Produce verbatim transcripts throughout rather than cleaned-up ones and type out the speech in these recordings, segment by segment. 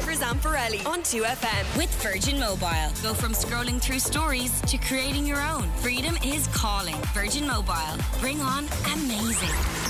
Evers and Pirelli on two F M. With Virgin Mobile. Go from scrolling through stories to creating your own. Freedom is calling. Virgin Mobile. Bring on amazing.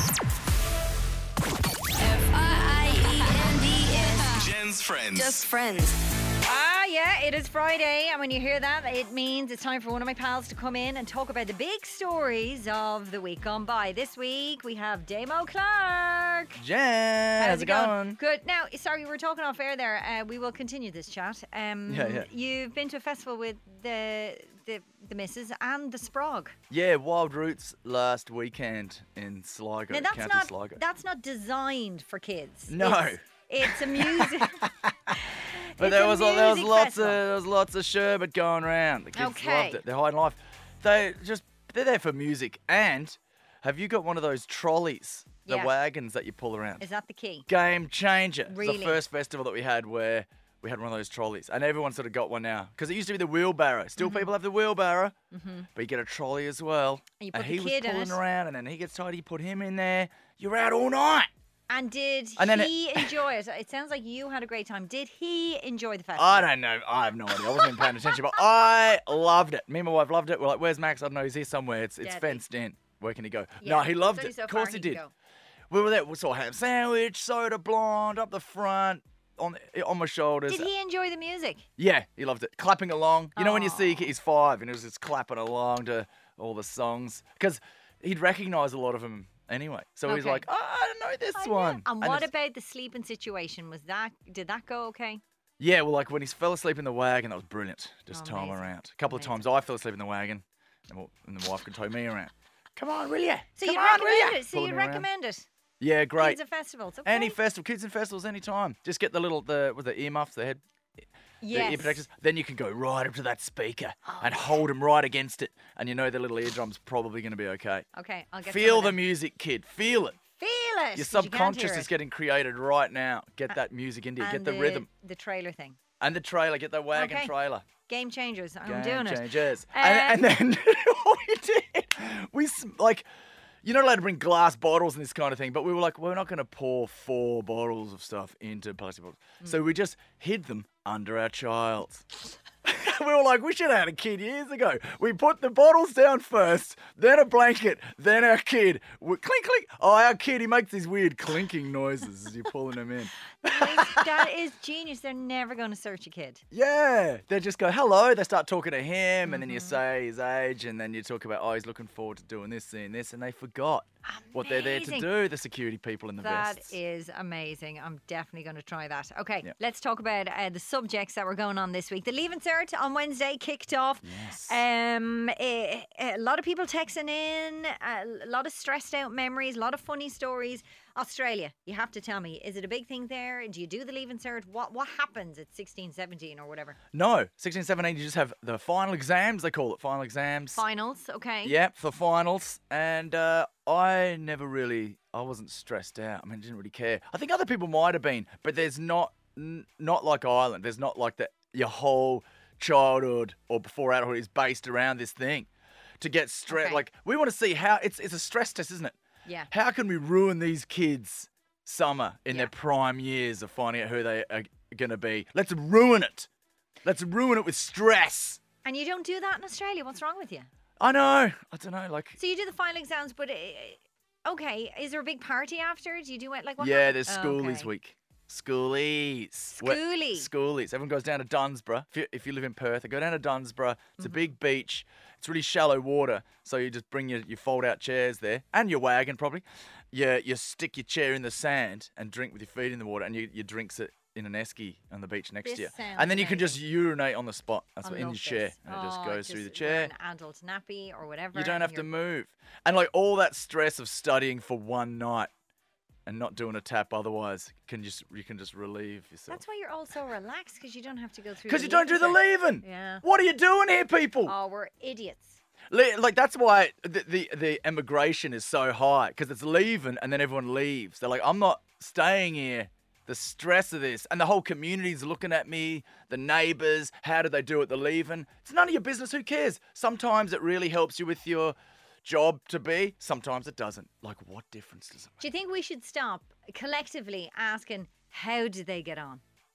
F I I E N D S. Jen's friends. Just friends. Ah, yeah, it is Friday, and when you hear that, it means it's time for one of my pals to come in and talk about the big stories of the week gone by. This week, we have Damo Clark. Jen, how's it going? Good. Now, sorry, we were talking off air there. Uh, we will continue this chat. Um, Yeah, yeah. You've been to a festival with the the, the missus and the Sprog. Yeah, Wild Roots last weekend in Sligo, Now, that's County not Sligo. that's not designed for kids. No. It's, it's a music. But It's there a was there was music lots festival. of there was lots of sherbet going around. The kids Okay. loved it. They're high in life. They just they're there for music. And have you got one of those trolleys, the Yeah. wagons that you pull around? Is that the key? Game changer. It's Really? the first festival that we had where we had one of those trolleys, and everyone sort of got one now because it used to be the wheelbarrow. Still, Mm-hmm. people have the wheelbarrow, but you get a trolley as well. And you put the he was kid in pulling it. around, and then he gets tired. You put him in there. You're out all night. And did And then he enjoy it? It sounds like you had a great time. Did he enjoy the festival? I don't know. I have no idea. I wasn't even paying attention, but I loved it. Me and my wife loved it. We're like, "Where's Max?" I don't know. He's here somewhere. It's it's Deadly. fenced in. Where can he go? Yeah, No, he loved so- it. so of course far he he can did. go. We were there. We saw ham sandwich, soda blonde up the front, on on my shoulders. Did he enjoy the music? Yeah, he loved it. Clapping along. You know when you Aw. see he's five and he was just clapping along to all the songs because he'd recognise a lot of them anyway. So he's Okay. like, oh, I don't know this I know. one. And what it's- about the sleeping situation? Was that did that go okay? Yeah, well, like when he fell asleep in the wagon, that was brilliant. Just Oh, tow him amazing. around. A couple Amazing. of times I fell asleep in the wagon, and, well, and the wife could tow me around. Come on, will ya? So Come you'd on, will recommend ya? it. So Pulling you'd me around. recommend it. Yeah, great. Kids at festivals. Okay. Any festival, kids and festivals, anytime. Just get the little the with the earmuffs, the head, the yes. ear protectors. Then you can go right up to that speaker Oh, and hold them right against it, and you know the little eardrum's probably going to be okay. Okay, I'll get Feel some the of them. music, kid. Feel it. Feel it. Your 'cause you can't subconscious hear is it. getting created right now. Get that music into you. Get And the, rhythm The trailer thing. and the trailer. Get that wagon Okay. trailer. Game changers. I'm Game doing it. changers. Uh, and, and then what we did, we s- like, you're not allowed to bring glass bottles and this kind of thing, but we were like, we're not going to pour four bottles of stuff into plastic bottles. Mm. So we just hid them under our child's. We were like, we should have had a kid years ago. We put the bottles down first, then a blanket, then our kid. We, clink, clink. Oh, our kid, he makes these weird clinking noises as you're pulling him in. That is genius. They're never going to search a kid. Yeah, they just go, hello. They start talking to him, and then you Mm-hmm. say his age, and then you talk about, oh, he's looking forward to doing this, seeing this, and they forgot what they're there to Amazing. do, the security people in the That vests. is amazing. I'm definitely going to try that. Okay, Yeah. let's talk about uh, the subjects that were going on this week. The Leaving Cert on Wednesday kicked off. Yes. Um, a, a lot of people texting in, a lot of stressed out memories, a lot of funny stories. Australia, you have to tell me, is it a big thing there? Do you do the Leaving Cert? What what happens at sixteen, seventeen or whatever? No, sixteen, seventeen, you just have the final exams, they call it final exams. Finals, okay. Yep, for finals. And uh, I never really, I wasn't stressed out. I mean, I didn't really care. I think other people might have been, but there's not, n- not like Ireland. There's not like that. Your whole childhood or before adulthood is based around this thing. To get stressed, Okay. like we want to see how it's it's a stress test, isn't it? Yeah. How can we ruin these kids' summer in Yeah. their prime years of finding out who they are going to be? Let's ruin it. Let's ruin it with stress. And you don't do that in Australia. What's wrong with you? I know. I don't know. Like, So you do the final exams, but uh, okay, is there a big party after? Do you do it like what? yeah, happens? there's schoolies Okay. week. Schoolies. Where- Schoolie. Schoolies. Everyone goes down to Dunsborough. If you, if you live in Perth, they go down to Dunsborough. It's a Mm-hmm. big beach. It's really shallow water. So you just bring your, your fold out chairs there and your wagon probably. You, you stick your chair in the sand and drink with your feet in the water, and you, you drinks it in an esky on the beach next This to you. sounds And then you can just urinate on the spot. That's I what, in love your chair. this. And it just Oh, goes through the just wear chair. An adult nappy or whatever. You don't and have to you're- move. And like all that stress of studying for one night and not doing a tap otherwise can just you can just relieve yourself. That's why you're all so relaxed, because you don't have to go through. Because the you don't do the leaving cert. leaving. Yeah. What are you doing here, people? Oh, we're idiots. Le- Like that's why the the, the immigration is so high, because it's leaving and then everyone leaves. They're like, I'm not staying here. The stress of this, and the whole community's looking at me. The neighbours, how do they do it? The leaving. It's none of your business. Who cares? Sometimes it really helps you with your job to be. Sometimes it doesn't. Like, what difference does it make? Do you think we should stop collectively asking how did they get on?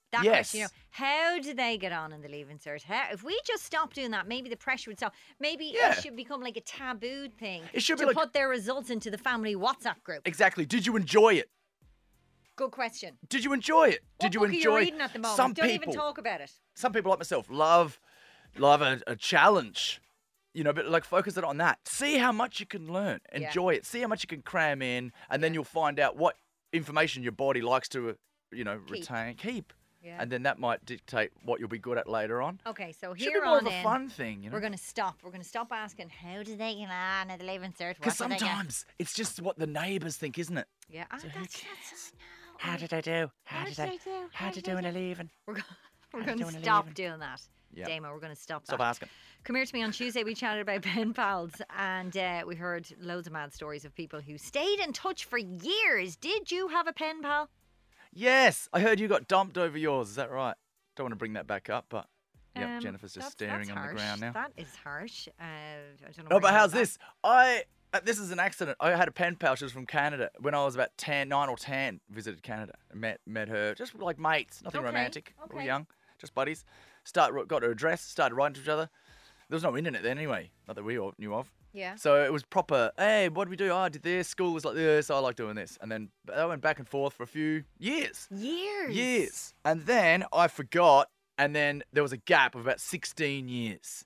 That Yes. question, you know, how do they get on in the Leaving Cert? How, if we just stop doing that, maybe the pressure would stop. Maybe Yeah. it should become like a taboo thing It should be to like- put their results into the family WhatsApp group. Exactly. Did you enjoy it? Good question. Did you enjoy it? What Did you book enjoy? are you reading at the moment? Some Don't people, even talk about it. some people like myself love, love a, a challenge. You know, but like focus it on that. See how much you can learn. Yeah. Enjoy it. See how much you can cram in, and then you'll find out what information your body likes to, uh, you know, Keep. retain, keep, Yeah. and then that might dictate what you'll be good at later on. Okay, so Should be here more on of a in, fun thing, you know. we're going to stop. We're going to stop asking, how do they get on at the Leaving Cert? Because What do they get? sometimes it's just what the neighbours think, isn't it? Yeah, ah, So who that's, cares? that's, no, How I- did I do? How How did did I? I do? How How did did I I do in a leaving? We're, go- we're How going do to you wanna stop leave? doing that. Yep. Damo, we're going to stop that. Stop asking. Come here to me on Tuesday. We chatted about pen pals and uh, we heard loads of mad stories of people who stayed in touch for years. Did you have a pen pal? Yes, I heard you got dumped over yours. Is that right? Don't want to bring that back up, but yeah, Um, Jennifer's just that's- staring that's on harsh. the ground now. That is harsh. Uh, I don't know No, where but you how's heard that. this? I uh, this is an accident. I had a pen pal. She was from Canada when I was about ten, nine or ten. Visited Canada, met met her, just like mates, nothing Okay, romantic. We were okay. young, just buddies. Start got her address, started writing to each other. There was no internet then anyway, not that we all knew of. Yeah. So it was proper. Hey, what did we do? Oh, I did this. School was like this. I like doing this, and then I went back and forth for a few years. Years. Years. And then I forgot, and then there was a gap of about sixteen years.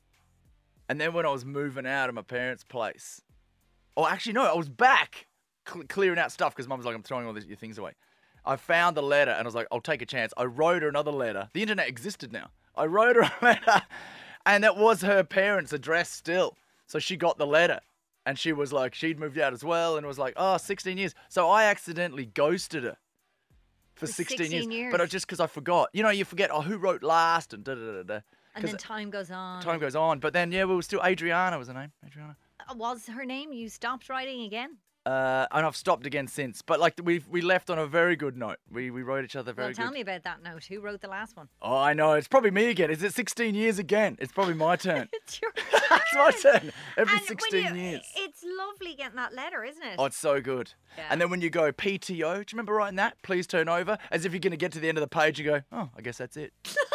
And then when I was moving out of my parents' place, oh, actually, no, I was back cl- clearing out stuff because mum was like, I'm throwing all these, your things away. I found the letter, and I was like, I'll take a chance. I wrote her another letter. The internet existed now. I wrote her a letter, and it was her parents' address still. So she got the letter. And she was like, she'd moved out as well, and it was like, oh, sixteen years. So I accidentally ghosted her for For sixteen, sixteen years. years. But it was just because I forgot. You know, you forget, oh, who wrote last, and da da da da. And then time goes on. Time goes on. But then, yeah, we were still, Adriana was her name. Adriana. Uh, Was her name? You stopped writing again? Uh, and I've stopped again since. But like, we we left on a very good note. We we wrote each other very Well, tell good. me about that note. Who wrote the last one? Oh, I know. It's probably me again. Is it sixteen years again? It's probably my turn. It's your It's my turn. Every And when sixteen you- years. It's lovely getting that letter, isn't it? Oh, it's so good. Yeah. And then when you go P T O, do you remember writing that? Please turn over. As if you're going to get to the end of the page and go, oh, I guess that's it.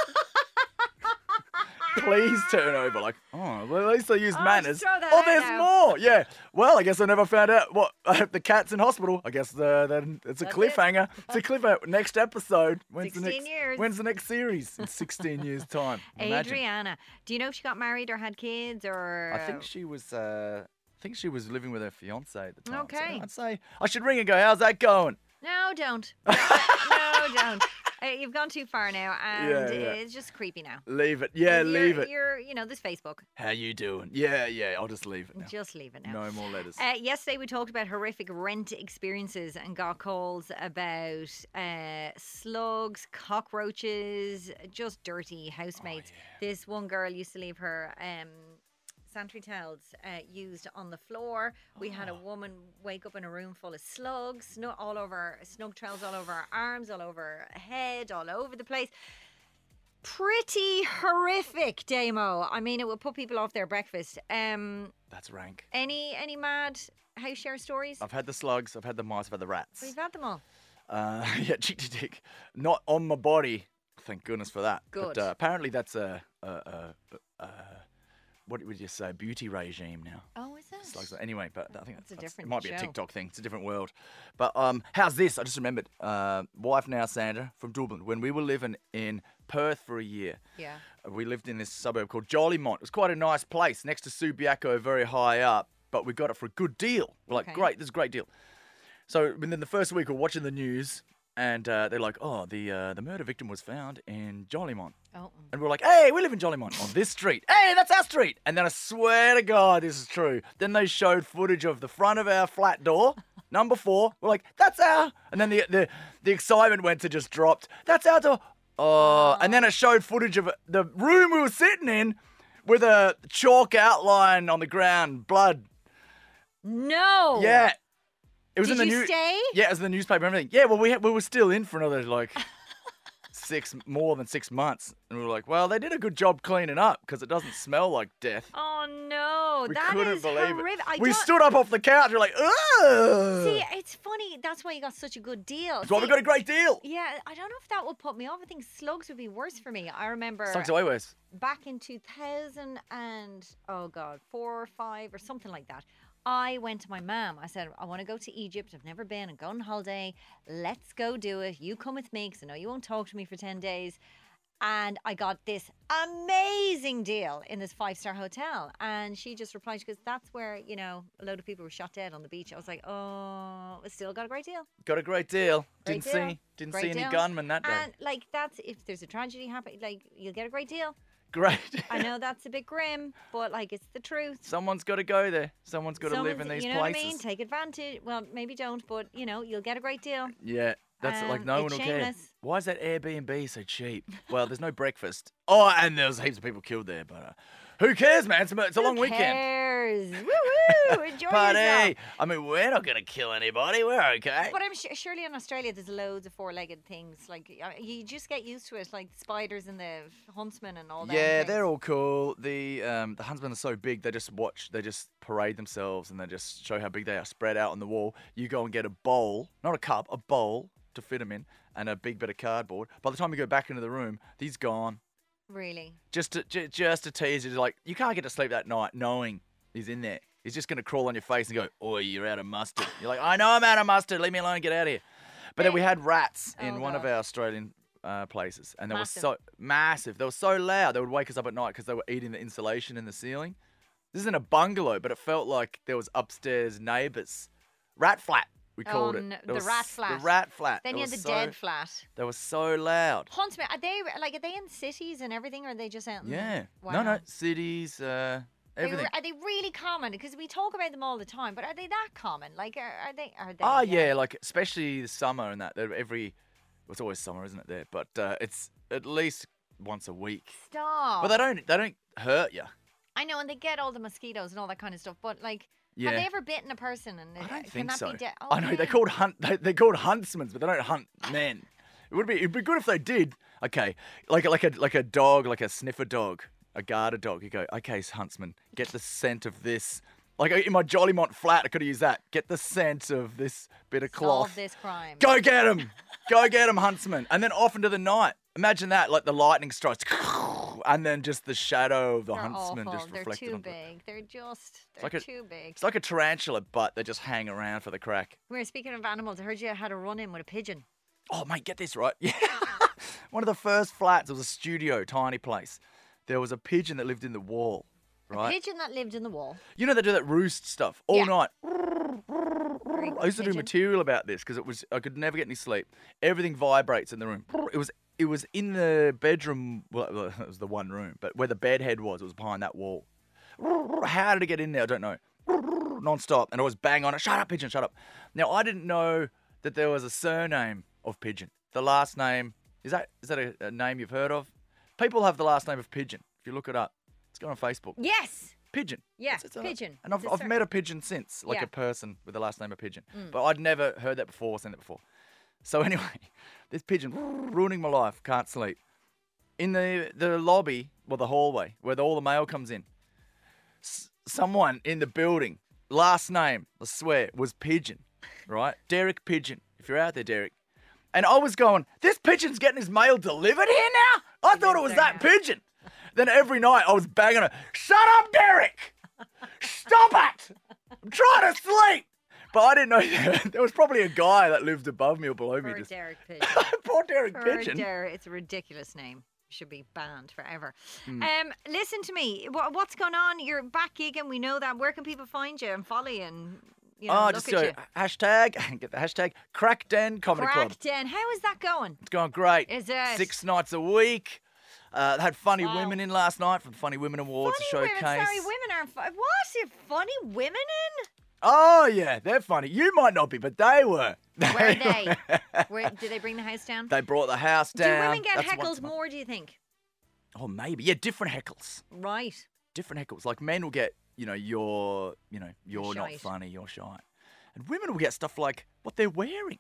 Please turn over. Like, oh, well, at least I used Oh, manners. throw that Oh, out there's now. more. Yeah. Well, I guess I never found out what the cat's in hospital. I guess uh, then it's a That's cliffhanger. It's a cliffhanger. Next episode. When's the sixteen next? years. When's the next series? In sixteen years' time. Imagine. Adriana. Do you know if she got married or had kids or? I think she was. Uh, I think she was living with her fiance at the time. So Okay. I'd say I should ring and go. How's that going? No, don't. no, don't. Uh, you've gone too far now, and Yeah, yeah. it's just creepy now. Leave it. Yeah, You're- leave it. You're, you know, this Facebook. How you doing? Yeah, yeah. I'll just leave it now. Just leave it now. No more letters. Uh, yesterday we talked about horrific rent experiences and got calls about uh, slugs, cockroaches, just dirty housemates. This one girl used to leave her um, sanitary towels uh, used on the floor. We had a woman wake up in a room full of slugs, snu- all over, snug trails all over her arms, all over her head, all over the place. Pretty horrific, Damo. I mean, it would put people off their breakfast. Um, That's rank. any any mad house share stories? I've had the slugs. I've had the mice. I've had the rats. We've had them all. Uh, yeah, chick to dick. Not on my body. Thank goodness for that. Good. But uh, apparently that's a, a, a, a, a what would you say? Beauty regime now. Oh, is it? Slugs. Anyway, but I think That's that's, a different It might be show. a TikTok thing. It's a different world. But um, how's this? I just remembered. Uh, wife now, Sandra from Dublin. When we were living in Perth for a year, Yeah. uh, we lived in this suburb called Jollymont. It was quite a nice place next to Subiaco, very high up. But we got it for a good deal. We're like, Okay. great, this is a great deal. So within the first week, we're watching the news, and uh, they're like, oh, the uh, the murder victim was found in Jollymont. Oh. And we're like, hey, we live in Jollymont on this street. Hey, that's our street. And then I swear to God, this is true. Then they showed footage of the front of our flat door, number four. We're like, that's our. And then the the, the excitement went to just dropped. That's our door. Oh, and then it showed footage of the room we were sitting in with a chalk outline on the ground, blood. No. Yeah. It was Did in the you new- stay? Yeah, it was in the newspaper and everything. Yeah, well, we had, we were still in for another like six, more than six months, and we were like, well, they did a good job cleaning up because it doesn't smell like death. Oh no, We that couldn't is believe horrific. I it. We don't- stood up off the couch. We're like, ugh. See, it's funny. maybe that's why you got such a good deal. That's why we See, got a great deal. Yeah, I don't know if that would put me off. I think slugs would be worse for me. I remember Slugs away worse. back in two thousand and, oh God, four or five or something like that. I went to my mum. I said, I want to go to Egypt. I've never been. I'm going on holiday. Let's go do it. You come with me because I know you won't talk to me for ten days. And I got this amazing deal in this five-star hotel. And she just replied, because that's where, you know, a load of people were shot dead on the beach. I was like, oh, we still got a great deal. Got a great deal. Great didn't deal. see didn't Great see any deal. gunmen that day. And, like, that's, if there's a tragedy happening, like, you'll get a great deal. Great. I know that's a bit grim, but, like, it's the truth. Someone's got to go there. Someone's got to live in Someone's- these you know places. what I mean? Take advantage. Well, maybe don't, but, you know, you'll get a great deal. Yeah. That's like Um, no it's one will care. shameless. Why is that Airbnb so cheap? Well, there's no breakfast. Oh, and there's heaps of people killed there, but uh, who cares, man? It's a, it's a long Who weekend. cares? Woo-woo! Enjoy Party. yourself. I mean, we're not going to kill anybody. We're okay. But I'm sure, surely in Australia there's loads of four-legged things. Like uh, you just get used to it, like spiders and the huntsmen and all that. Yeah, they're all cool. The um, the huntsmen are so big, they just watch, they just parade themselves and they just show how big they are spread out on the wall. You go and get a bowl, not a cup, a bowl to fit them in, and a big bit of cardboard. By the time you go back into the room, he's gone. Really? Just to, j- just to tease you, like, you can't get to sleep that night knowing he's in there. He's just going to crawl on your face and go, oi, you're out of mustard. You're like, I know I'm out of mustard. Leave me alone. Get out of here. But then we had rats in Oh, one of God. our Australian uh, places, and they Massive. were so massive. They were so loud. They would wake us up at night because they were eating the insulation in the ceiling. This isn't a bungalow, but it felt like there was upstairs neighbours. Rat flat, we called Oh, it. no, There the was rat flat. The rat flat. Then They you had were the so- dead flat. They were so loud. Huntsmen, are they like are they in cities and everything, or are they just out? In Yeah. Wow. No, no. Cities, uh, They everything. re- are they really common? Because we talk about them all the time, but are they that common? Like, are, are they? Are they? Oh yeah, like especially the summer and that. They're every, well, it's always summer, isn't it? There, but uh, it's at least once a week. Stop. But they don't, they don't hurt you. I know, and they get all the mosquitoes and all that kind of stuff. But like, Yeah. have they ever bitten a person? And I uh, don't can think that so. be de- I know they're Okay. called hunt. They, they're called huntsmen, but they don't hunt men. It would be, it'd be good if they did. Okay, like like a like a dog, like a sniffer dog, a garter dog. You go, okay, huntsman, get the scent of this. Like in my Jollymont flat, I could have used that. Get the scent of this bit of cloth. Solve this crime. Go get him. Go get him, huntsman. And then off into the night. Imagine that, like the lightning strikes, and then just the shadow of the They're huntsman awful. just They're reflected too onto it. big. They're just. They're like a- too big. It's like a tarantula, but they just hang around for the crack. We were speaking of animals. I heard you had a run in with a pigeon. Oh, mate, get this right. Yeah. One of the first flats, it was a studio, tiny place. There was a pigeon that lived in the wall, right? Pigeon that lived in the wall. You know they do that roost stuff all Yeah. night. Very I used to do pigeon. material about this because it was I could never get any sleep. Everything vibrates in the room. It was it was in the bedroom. Well, it was the one room, but where the bed head was, it was behind that wall. How did it get in there? I don't know. Non-stop, and I was bang on it. Shut up, pigeon. Shut up. Now I didn't know that there was a surname of pigeon. The last name is that is that a, a name you've heard of? People have the last name of pigeon. If you look it up, let's go on Facebook. Yes. Pigeon. Yeah, It's- it's a- pigeon. And I've, It's a I've cer- met a pigeon since, like Yeah. a person with the last name of Pigeon. Mm. But I'd never heard that before, seen it before. So anyway, this pigeon ruining my life, can't sleep. In the, the lobby, well, the hallway, where the, all the mail comes in, s- someone in the building, last name, I swear, was Pigeon, right? Derek Pigeon, if you're out there, Derek. And I was going, this pigeon's getting his mail delivered here now? I thought it was there that now. pigeon. Then every night I was banging her, shut up, Derek! Stop it! I'm trying to sleep! But I didn't know that. There was probably a guy that lived above me or below me. Poor Just, Derek Pigeon. poor Derek Poor Pigeon. Derek. It's a ridiculous name. Should be banned forever. Hmm. Um, listen to me. What, what's going on? You're back gigging. We know that. Where can people find you and follow you and you know, oh, look just at go, you? hashtag, get the hashtag, Crack Den Comedy Club. Crack Den. How is that going? It's going great. Is it? Six nights a week. Uh, they had funny Wow. women in last night from the Funny Women Awards Funny to showcase. women. Sorry, women aren't. Fu- what? You funny women in? Oh, yeah, they're funny. You might not be, but they were. Where are they? Where, did they bring the house down? They brought the house Do down. women get That's once heckled a month. more, do you think? Oh, maybe. Yeah, different heckles. Right. Different heckles. Like men will get, you know, you're, you know, you're You're not shite. funny, you're shy. And women will get stuff like what they're wearing.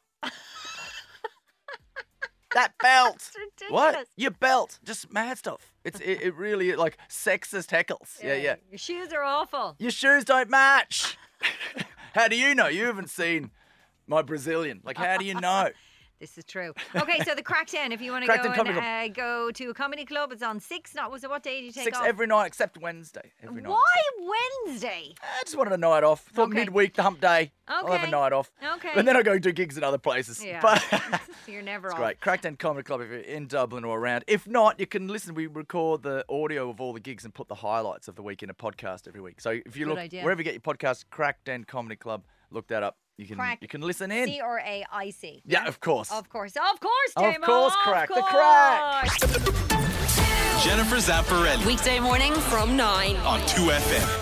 That belt. It's ridiculous. What? Your belt. Just mad stuff. It's it, it really like sexist heckles. Yeah, yeah. Your shoes are awful. Your shoes don't match. How do you know? You haven't seen my Brazilian. Like, how do you know? This is true. Okay, so the Crackdown, if you want to Crackdown go and Comedy uh, go to a comedy club, it's on six. Not was it what day do you take Six off? every night except Wednesday. Every night. Why Wednesday? I just wanted a night off. Thought Okay. midweek, the hump day. I'll have Okay. a night off. Okay. And then I'll go do gigs in other places. Yeah. But So you're never it's off. great. Crackdown Comedy Club if you're in Dublin or around. If not, you can listen. We record the audio of all the gigs and put the highlights of the week in a podcast every week. So if you Good look idea. wherever you get your podcast, Crackdown Comedy Club, look that up. You can Crack- you can listen in. C R A I C. Yeah, of course. Of course. Of course, Of Damo. course, Crack. The Crack. course. Jennifer Zamparelli Weekday morning from nine. on two F M.